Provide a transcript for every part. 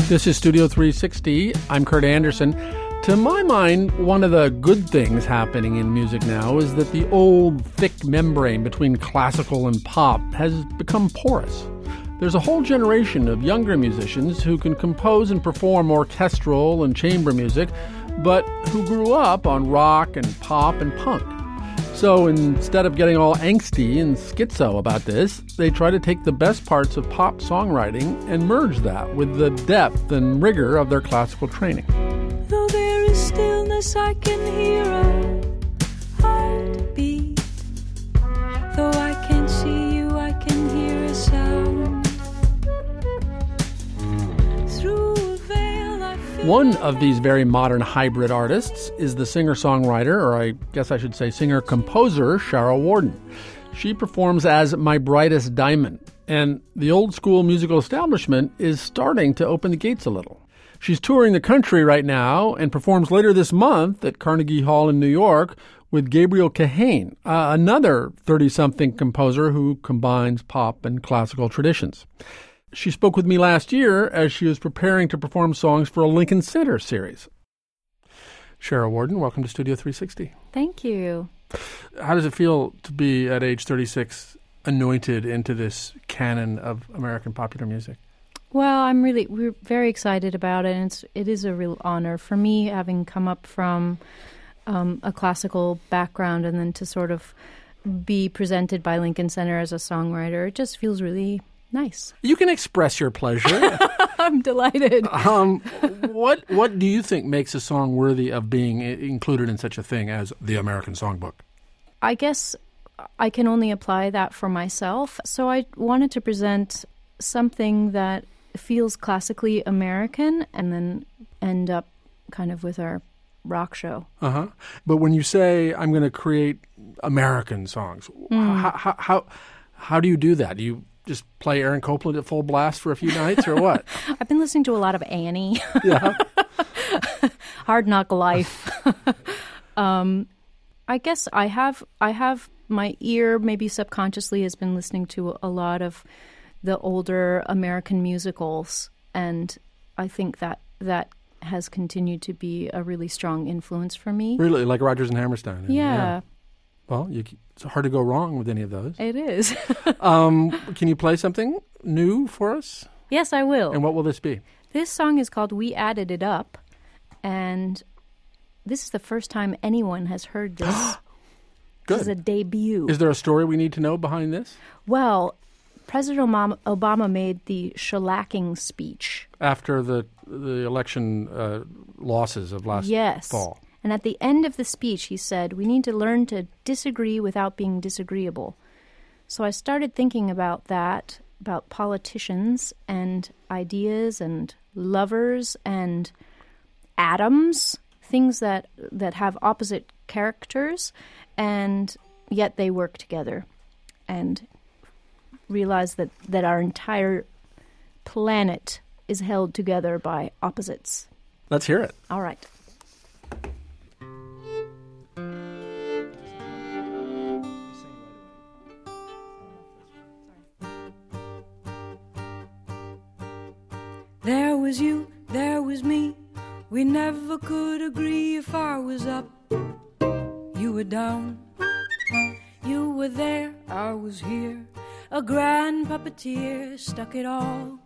This is Studio 360. I'm Kurt Anderson. To my mind, one of the good things happening in music now is that the old, thick membrane between classical and pop has become porous. There's a whole generation of younger musicians who can compose and perform orchestral and chamber music, but who grew up on rock and pop and punk. So instead of getting all angsty and schizo about this, they try to take the best parts of pop songwriting and merge that with the depth and rigor of their classical training. Though there is stillness, I can hear a heartbeat. Though I can't see you, I can hear a sound. Through a veil, I feel. One of these very modern hybrid artists is the singer-songwriter, or I guess I should say singer-composer, Cheryl Warden. She performs as My Brightest Diamond, and the old-school musical establishment is starting to open the gates a little. She's touring the country right now and performs later this month at Carnegie Hall in New York with Gabriel Kahane, another 30-something composer who combines pop and classical traditions. She spoke with me last year as she was preparing to perform songs for a Lincoln Center series. Cheryl Warden, welcome to Studio 360. Thank you. How does it feel to be, at age 36, anointed into this canon of American popular music? Well, we're very excited about it, and it is a real honor for me, having come up from a classical background and then to sort of be presented by Lincoln Center as a songwriter. It just feels really nice. You can express your pleasure. I'm delighted. What do you think makes a song worthy of being included in such a thing as the American Songbook? I guess I can only apply that for myself. So I wanted to present something that feels classically American and then end up kind of with our rock show. Uh-huh. But when you say, I'm going to create American songs, how do you do that? Do you just play Aaron Copland at full blast for a few nights or what? I've been listening to a lot of Annie. Yeah. Hard Knock Life. I guess I have my ear, maybe subconsciously, has been listening to a lot of the older American musicals, and I think that has continued to be a really strong influence for me. Really? Like Rodgers and Hammerstein? Yeah. Well, it's hard to go wrong with any of those. It is. Can you play something new for us? Yes, I will. And what will this be? This song is called We Added It Up, and this is the first time anyone has heard this. Good. This is a debut. Is there a story we need to know behind this? Well, President Obama made the shellacking speech. After the election losses of last fall. And at the end of the speech, he said, we need to learn to disagree without being disagreeable. So I started thinking about that, about politicians and ideas and lovers and atoms, things that have opposite characters, and yet they work together. And realize that our entire planet is held together by opposites. Let's hear it. All right. There was you, there was me. We never could agree. If I was up, you were down. You were there, I was here. A grand puppeteer stuck it all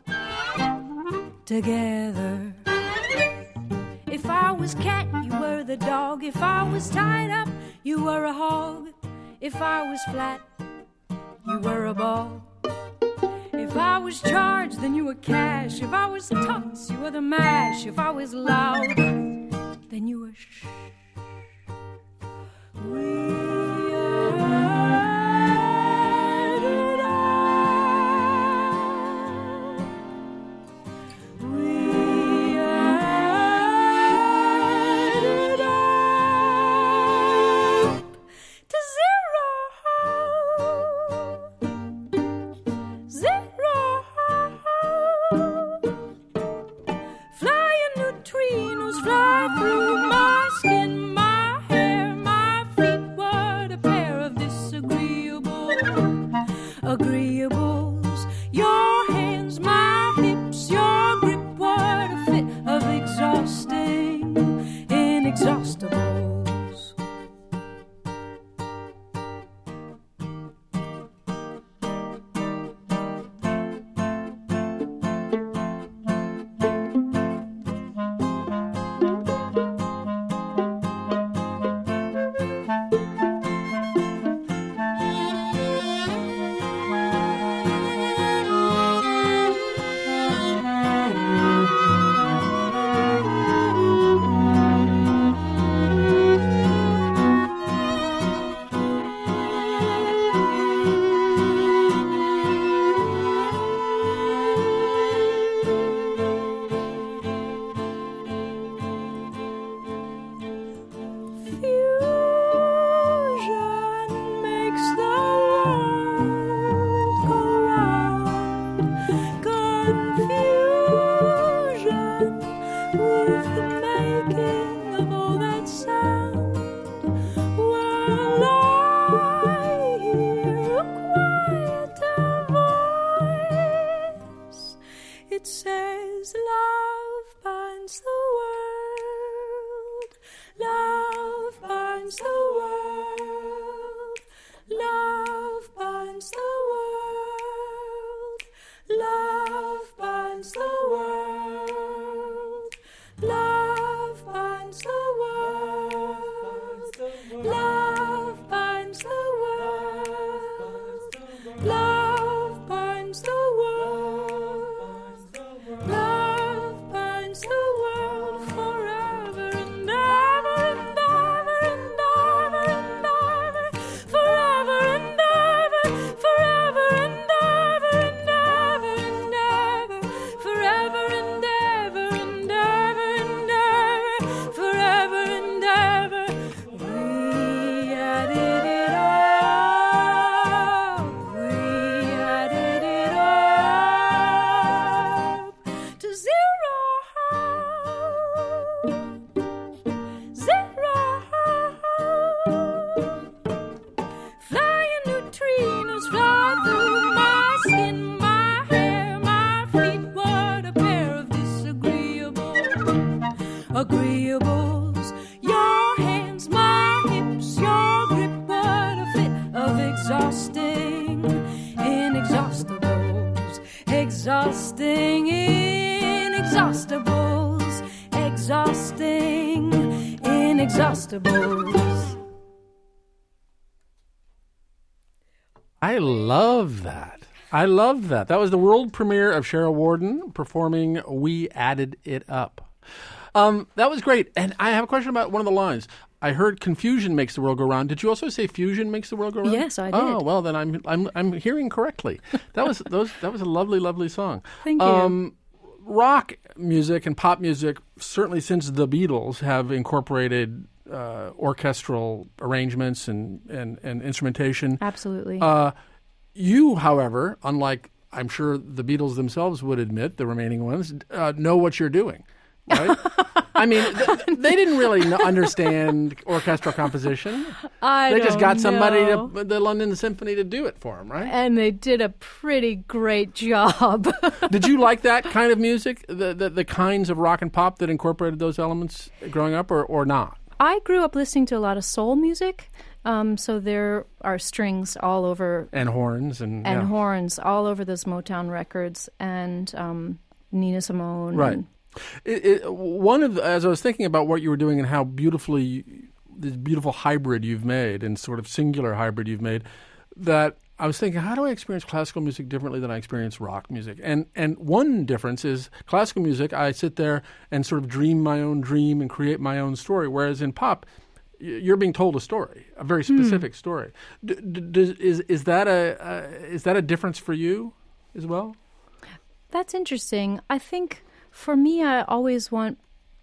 together. If I was cat, you were the dog. If I was tied up, you were a hog. If I was flat, you were a ball. If I was charged, then you were cash. If I was tots, you were the mash. If I was loud, then you were shh. Fly through my skin, my hair, my feet were Love binds the world. Love binds the world. Love binds the world. Love binds the world. Love binds the world forever and ever and ever and ever and ever. Forever and ever. Forever and ever and ever and ever. Forever and ever and ever and ever. Forever and ever. We added it all. We added it all to zero. Zero. Flying neutrinos fly through my skin, my hair, my feet. What a pair of agreeables. Your hands, my hips, your grip. What a fit of exhausting inexhaustibles. Exhausting inexhaustibles. Exhausting inexhaustibles. I love that. I love that. That was the world premiere of Cheryl Warden performing We Added It Up. That was great. And I have a question about one of the lines. I heard confusion makes the world go round. Did you also say fusion makes the world go round? Yes, I did. Oh, well, then I'm hearing correctly. That was a lovely, lovely song. Thank you. Rock music and pop music, certainly since the Beatles, have incorporated orchestral arrangements and instrumentation. Absolutely. You, however, unlike I'm sure the Beatles themselves would admit, the remaining ones, know what you're doing, right? I mean, they didn't really understand orchestral composition. They just got somebody, the London Symphony, to do it for them, right? And they did a pretty great job. Did you like that kind of music, the kinds of rock and pop that incorporated those elements growing up, or not? I grew up listening to a lot of soul music. So there are strings all over. And horns. And horns all over those Motown records, and Nina Simone. Right. As I was thinking about what you were doing and how this beautiful hybrid you've made and sort of singular hybrid you've made, that I was thinking, how do I experience classical music differently than I experience rock music? And one difference is classical music, I sit there and sort of dream my own dream and create my own story, whereas in pop, you're being told a story, a very specific story. Is that a difference for you as well? That's interesting. I think for me, I always want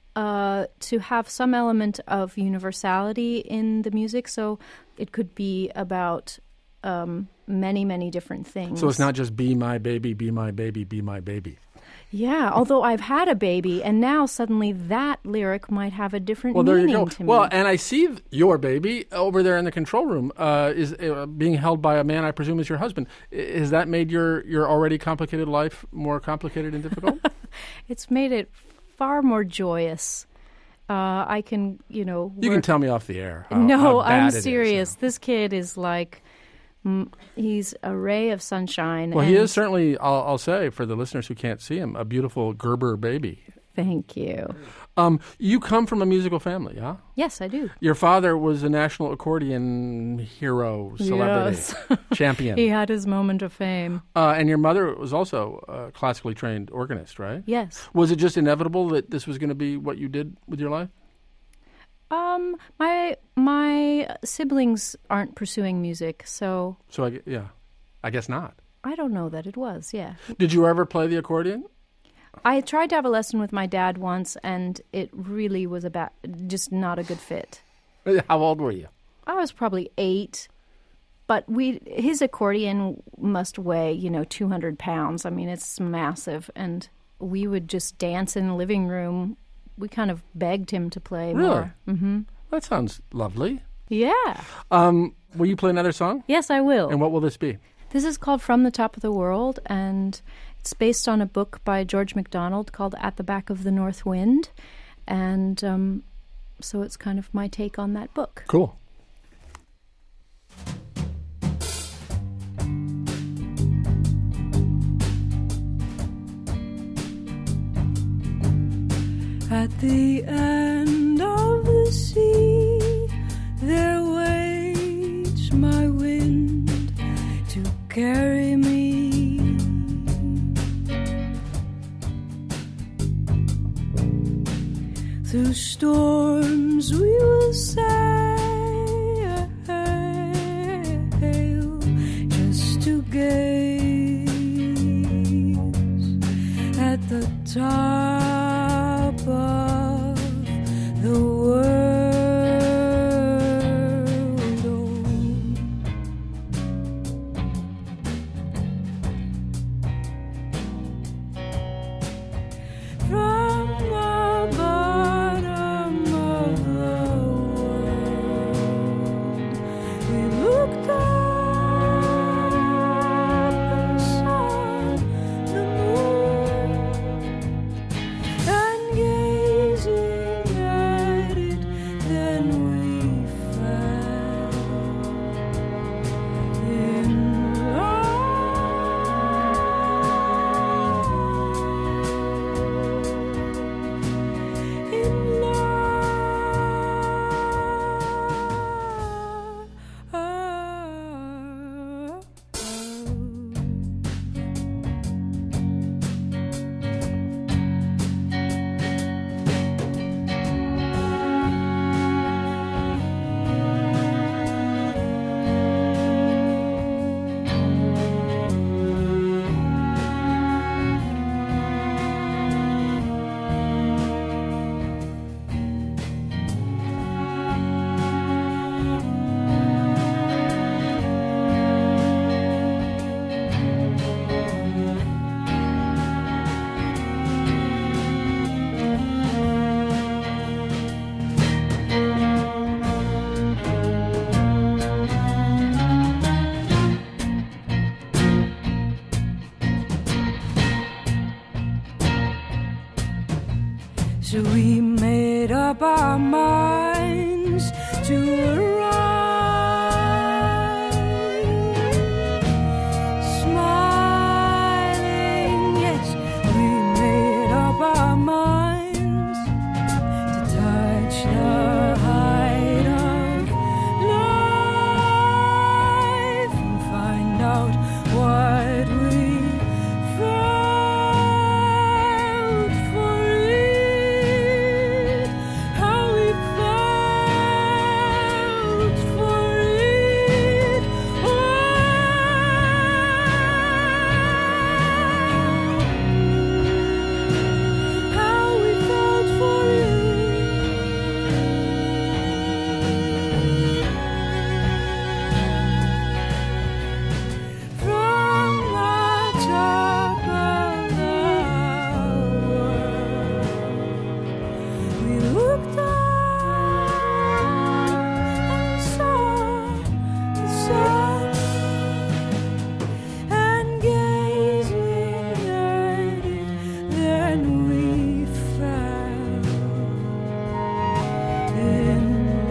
to have some element of universality in the music. So it could be about many, many different things. So it's not just be my baby, be my baby, be my baby. Yeah, although I've had a baby, and now suddenly that lyric might have a different meaning to me. Well, and I see your baby over there in the control room is being held by a man I presume is your husband. Has that made your already complicated life more complicated and difficult? It's made it far more joyous. I can, You can tell me off the air. No, how bad I'm it serious. Is. This kid is like... he's a ray of sunshine. Well, he is certainly, I'll say, for the listeners who can't see him, a beautiful Gerber baby. Thank you. You come from a musical family, huh? Yes, I do. Your father was a national accordion hero, celebrity, champion. He had his moment of fame. And your mother was also a classically trained organist, right? Yes. Was it just inevitable that this was going to be what you did with your life? My siblings aren't pursuing music, so I guess not. I don't know that it was. Yeah. Did you ever play the accordion? I tried to have a lesson with my dad once, and it really was just not a good fit. How old were you? I was probably 8, but his accordion must weigh 200 pounds. I mean, it's massive, and we would just dance in the living room. We kind of begged him to play more. Mm-hmm. That sounds lovely. Yeah. Will you play another song? Yes, I will. And what will this be? This is called From the Top of the World, and it's based on a book by George MacDonald called At the Back of the North Wind. And so it's kind of my take on that book. Cool. At the end of the sea, there waits my wind to carry me. Through storms we will sail, just to gaze at the top of the world. From the bottom of the world, we looked up and saw the moon, and gazing at it, then we fell in So we made up our minds to arrive, smiling, yes, we made up our minds to touch the height of life and find out what we felt for it, how we felt for it, how we felt for it. From the top of the world, we looked up and saw the sun, and gazing at it, then we fell in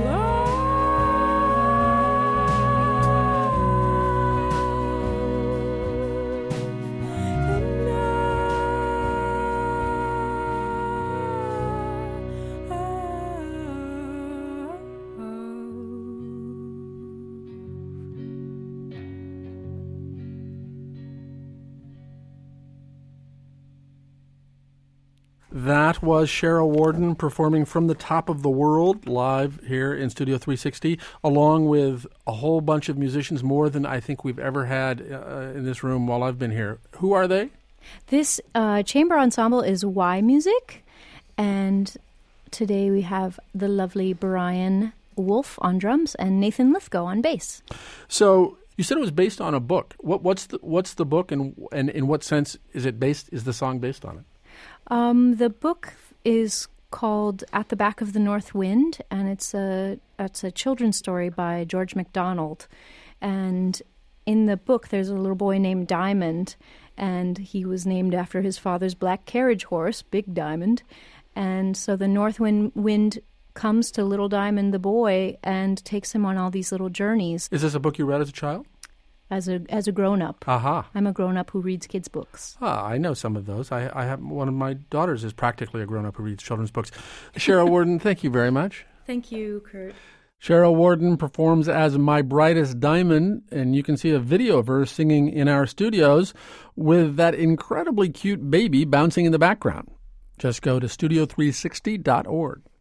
That was Cheryl Warden performing From the Top of the World live here in Studio 360, along with a whole bunch of musicians, more than I think we've ever had in this room while I've been here. Who are they? This chamber ensemble is Y Music, and today we have the lovely Brian Wolf on drums and Nathan Lithgow on bass. So you said it was based on a book. What's the book, and in what sense is it based? Is the song based on it? The book is called At the Back of the North Wind, and it's a children's story by George MacDonald. And in the book, there's a little boy named Diamond, and he was named after his father's black carriage horse, Big Diamond. And so the north wind comes to little Diamond the boy and takes him on all these little journeys. Is this a book you read as a child? as a grown-up. Aha. I'm a grown-up who reads kids' books. I know some of those. I have one of my daughters is practically a grown-up who reads children's books. Cheryl Warden, thank you very much. Thank you, Kurt. Cheryl Warden performs as My Brightest Diamond, and you can see a video of her singing in our studios with that incredibly cute baby bouncing in the background. Just go to studio360.org.